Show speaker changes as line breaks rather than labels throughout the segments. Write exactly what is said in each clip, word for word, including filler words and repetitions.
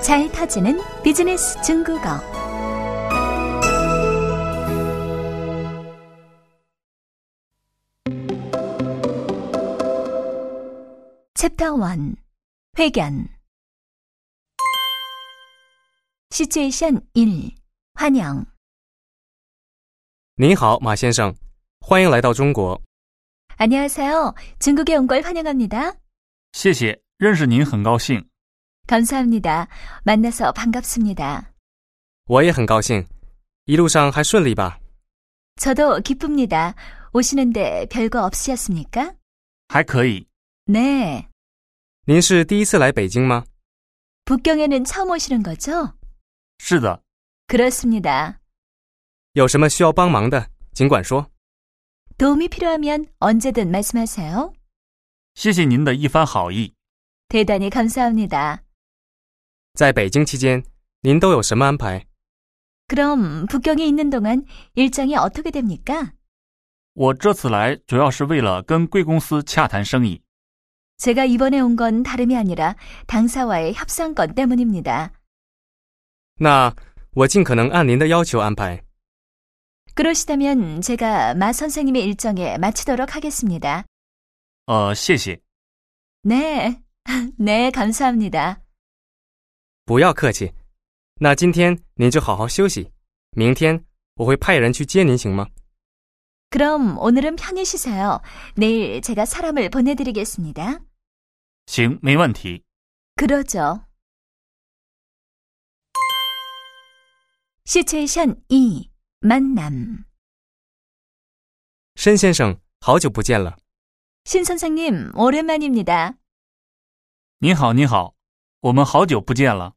잘 터지는 비즈니스 중국어. 챕터 일. 회견. 시츄에이션 일. 환영.
您好，马先生，欢迎来到中国。
안녕하세요. 중국에 온 걸 환영합니다.
谢谢，认识您很高兴。
감사합니다. 만나서 반갑습니다.
我也很高兴，一路上还顺利吧？
저도 기쁩니다. 오시는데 별거 없으셨습니까?
还可以。
네.
您是第一次来北京吗？
북경에는 처음 오시는 거죠?
是的。
그렇습니다.
有什么需要帮忙的，尽管说。
도움이 필요하면 언제든 말씀하세요.
谢谢您的一番好意。
대단히 감사합니다.
在北京期间，您都有什么安排？
그럼 북경에 있는 동안 일정이 어떻게 됩니까?
我这次来主要是为了跟贵公司洽谈生意。
제가 이번에 온 건 다름이 아니라 당사와의 협상건 때문입니다.
那我尽可能按您的要求安排。
그러시다면 제가 마 선생님의 일정에 맞추도록 하겠습니다.
呃，谢谢。
네, 네, 감사합니다.
不要客气。那今天您就好好休息，明天我会派人去接您，行吗？
그럼 오늘은 편히 쉬세요. 내일 제가 사람을 보내드리겠습니다.
行，没问题。
그러죠. 시츄에이션 이. 만남.
申先生，好久不见了。
신 선생님, 오랜만입니다.
您好，您好，我们好久不见了。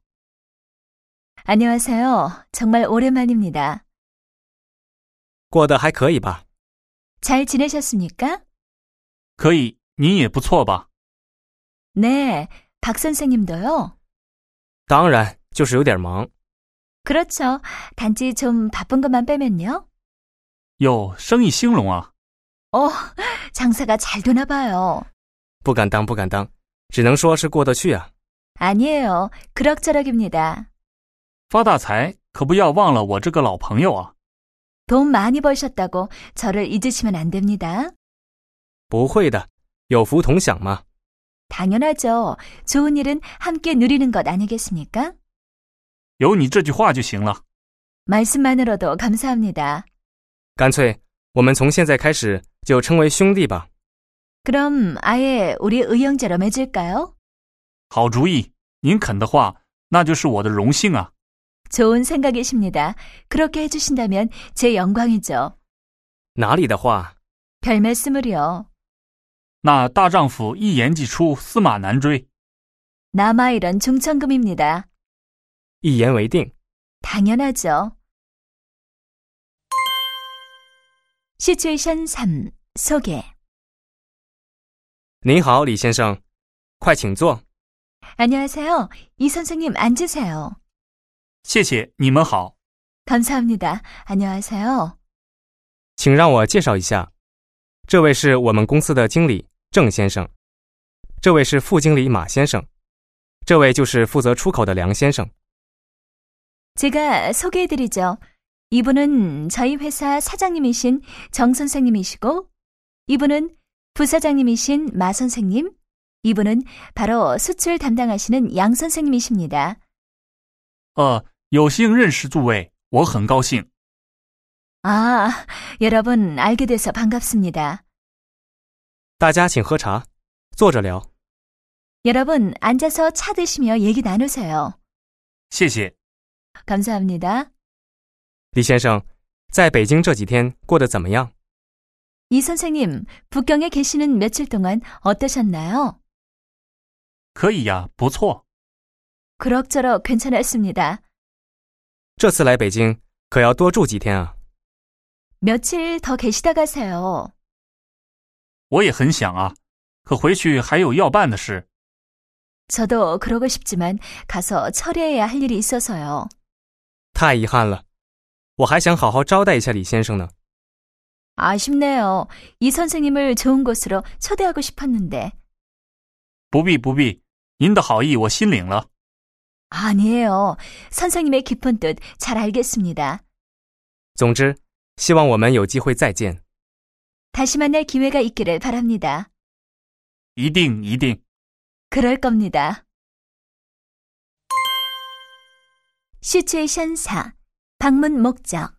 안녕하세요. 정말 오랜만입니다.
过得还可以吧？
잘 지내셨습니까?
可以，您也不错吧？
네, 박 선생님도요.
当然，就是有点忙。
그렇죠. 단지 좀 바쁜 것만 빼면요.
哟，生意兴隆啊！
어, 장사가 잘 되나 봐요.
不敢当，不敢当，只能说是过得去啊。
아니에요. 그럭저럭입니다.
发大财可不要忘了我这个老朋友啊！
돈 많이 벌셨다고 저를 잊으시면 안 됩니다.
不会的，有福同享嘛。
당연하죠. 좋은 일은 함께 누리는 것 아니겠습니까?
有你这句话就行了。
말씀만으로도 감사합니다.
干脆我们从现在开始就称为兄弟吧。
그럼 아예 우리 의형제로 맺을까요?
好主意，您肯的话，那就是我的荣幸啊。
좋은 생각이십니다. 그렇게 해주신다면 제 영광이죠.
哪里的话？
별 말씀을요.
那大丈夫一言既出，驷马难追。
남아일은 중천금입니다.
一言为定。
당연하죠. 시츄에이션 삼. 소개.
您好，李先生，快请坐。
안녕하세요. 이 선생님 앉으세요.
谢谢，你们好。
감사합니다. 안녕하세요.
请让我介绍一下，这位是我们公司的经理郑先生，这位是副经理马先生，这位就是负责出口的梁先生。
제가 소개해드리죠. 이분은 저희 회사 사장님이신 정 선생님이시고, 이분은 부사장님이신 마 선생님, 이분은 바로 수출 담당하시는 양 선생님이십니다.
呃，有幸认识诸位，我很高兴。
아, 여러분 알게 돼서 반갑습니다.
大家请喝茶，坐着聊。
여러분 앉아서 차 드시며 얘기 나누세요.
谢谢。
감사합니다.
李先生，在北京这几天过得怎么样？
이 선생님, 북경에 계시는 며칠 동안 어떠셨나요?
可以呀，不错。
그럭저럭 괜찮았습니다.
这次来北京可要多住几天啊？
며칠 더 계시다 가세요.
我也很想啊，可回去还有要办的事。
저도 그러고 싶지만 가서 처리해야 할 일이 있어서요.
太遗憾了，我还想好好招待一下李先生呢。
아쉽네요. 이 선생님을 좋은 곳으로 초대하고 싶었는데.
不必不必，您的好意我心领了。
아니에요. 선생님의 깊은 뜻 잘 알겠습니다.
总之，希望我们有机会再见。
다시 만날 기회가 있기를 바랍니다.
一定一定。
그럴 겁니다. 시츄에이션 사. 방문 목적.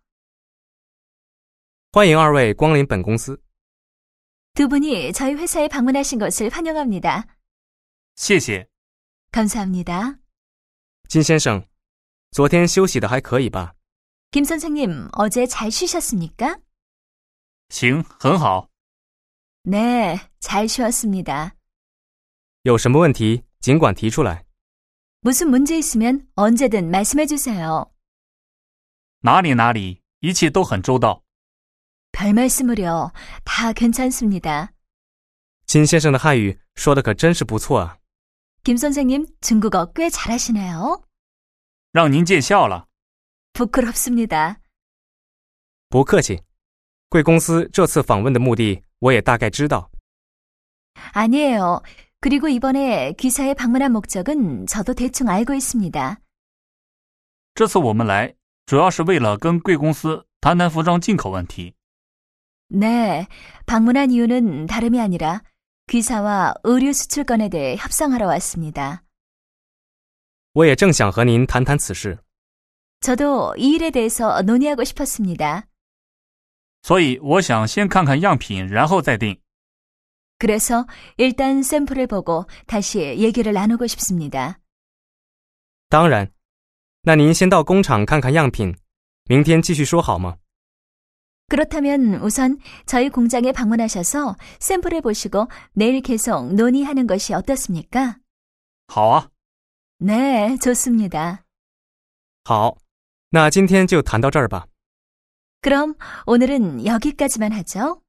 欢迎二位光临本公司。
두 분이 저희 회사에 방문하신 것을 환영합니다.
谢谢。
감사합니다.
金先生，昨天休息的还可以吧？
김 선생님, 어제 잘 쉬셨습니까?
行，很好。
네, 잘 쉬었습니다.
有什么问题尽管提出来。
무슨 문제 있으면 언제든 말씀해 주세요.
哪里哪里，一切都很周到。
별 말씀을요. 다 괜찮습니다.
金先生的汉语说的可真是不错啊。
김 선생님, 중국어 꽤 잘하시네요.
让您见笑了。
부끄럽습니다.
不客气。贵公司这次访问的目的我也大概知道。
아니에요. 그리고 이번에 귀사에 방문한 목적은 저도 대충 알고 있습니다.
这次我们来，主要是为了跟贵公司谈谈服装进口问题。
네, 방문한 이유는 다름이 아니라 귀사와 의류 수출권에 대해 협상하러 왔습니다.
我也正想和您谈谈此事。
저도 이 일에 대해서 논의하고 싶었습니다.
所以我想先看看样品，然后再定。
그래서 일단 샘플을 보고 다시 얘기를 나누고 싶습니다.
当然，那您先到工厂看看样品，明天继续说好吗？
그렇다면 우선 저희 공장에 방문하셔서 샘플을 보시고 내일 계속 논의하는 것이 어떻습니까?
好啊。
네, 좋습니다.
好，那今天就谈到这儿吧。
그럼 오늘은 여기까지만 하죠.